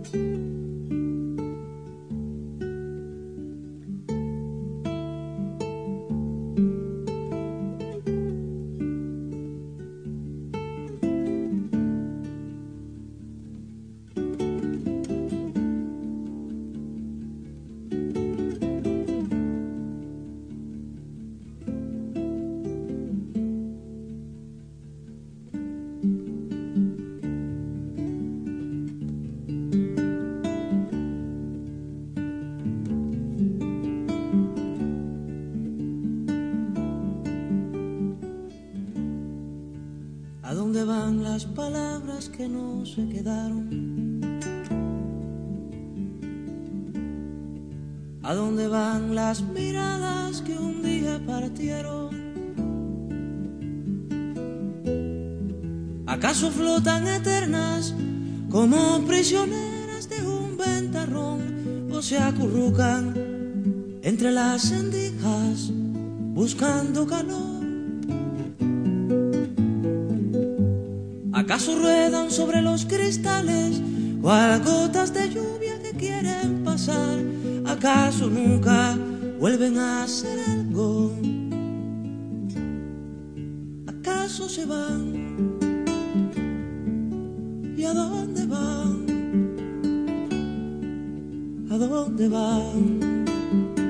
¿A dónde van las palabras que no se quedaron? ¿A dónde van las miradas que un día partieron? ¿Acaso flotan eternas como prisioneras de un ventarrón o se acurrucan entre las endijas buscando calor? ¿Acaso ruedan sobre los cristales cual gotas de lluvia que quieren pasar? ¿Acaso nunca vuelven a hacer algo? ¿Acaso se van? ¿Y a dónde van? ¿A dónde van?